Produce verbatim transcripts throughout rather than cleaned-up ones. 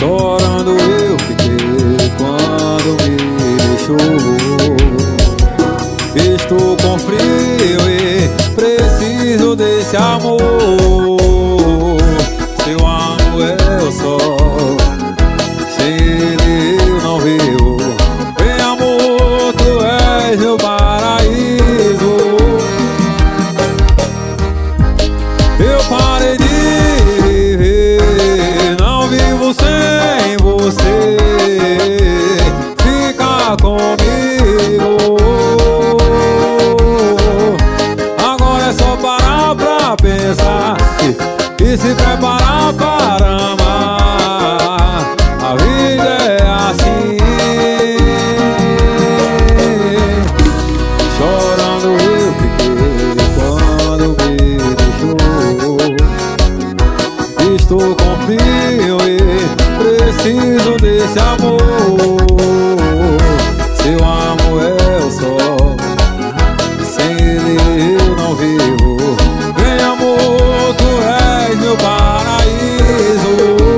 Chorando eu fiquei quando me deixou. Estou com frio e preciso desse amor. Seu amor é o sol, sem ele eu não vivo. Vem amor, tu és meu paraíso. Eu parei de viver, não vivo sem você. Fica comigo. Agora é só parar pra pensar e, e se preparar para amar. A vida é assim. Chorando eu fiquei quando me deixou. Estou com frio e preciso desse amor. Seu amor é o sol, sem ele eu não vivo. Vem amor, tu és meu paraíso.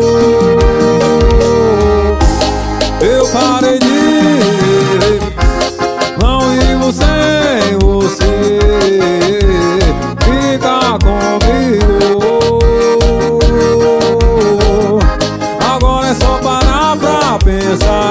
Eu parei de viver, não vivo sem você. Fica comigo. Agora é só parar pra pensar